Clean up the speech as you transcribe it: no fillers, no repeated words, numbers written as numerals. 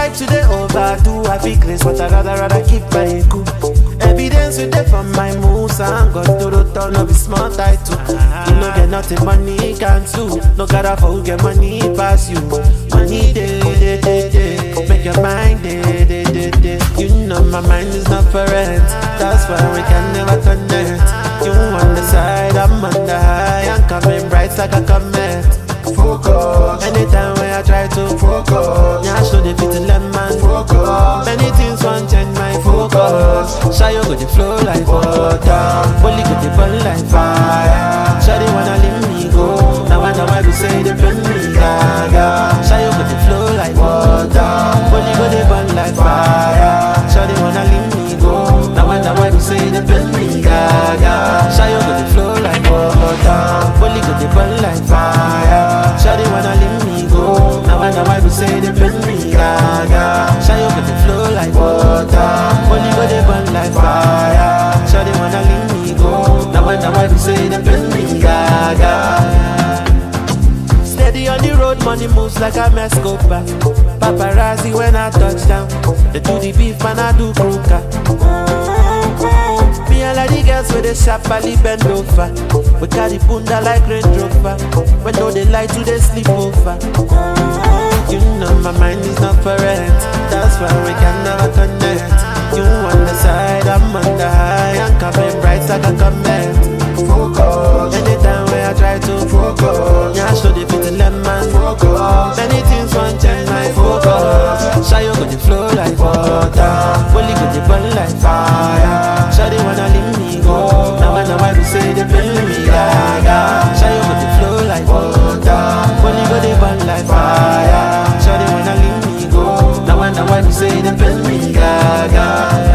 like today overdo. I feel crazy, but I rather keep my cool. Evidence with them from my moves and got to the turn of a small title. You know get nothing money can't do. No gotta forget money pass you. Money day. Make your mind day. You know my mind is not for rent. That's why we can never connect. You on the side, I'm on the high. I'm coming bright like a comet. Focus. Anytime when I try to focus, yeah, show the fit lemon. Focus. Many things won't change my focus. Shy you go the flow like water. Only go the burn like fire. Shawty wanna leave me go. Now I know why we say they burn me gaga. Shy you go the flow like water. Only go the burn like fire. Shawty wanna leave me go. Now I know why we say they burn me gaga. Shy you go the flow like water. Only go the burn like fire. Shawty wanna leave me go. Now I know why we say they burn me gaga. Shy you go the flow like water. Only go the burn like fire. Shawty wanna leave me go. Now I know why we say they burn me gaga. Steady on the road, money moves like a Mescopa. Paparazzi when I touch down. They do the beef and I do croca. Me and like the girls with the sharp belly bend over. We carry bunda like Range Rover. When no they like to they sleep over. You know my mind is not for rent. That's why we can never connect. You on the side, I'm on the high. I'm coming bright like a comet. Focus. Anytime when I try to focus, yeah, show the fit lemon. Focus. Many things won't change my focus. Shy you go the flow like water. Only go the burn like fire. Shawty wanna leave me go. Now I know why we say they burn me gaga. Shy you go the flow like water. Only go the burn like fire. Shawty wanna leave me go. Now I know why we say they burn me gaga.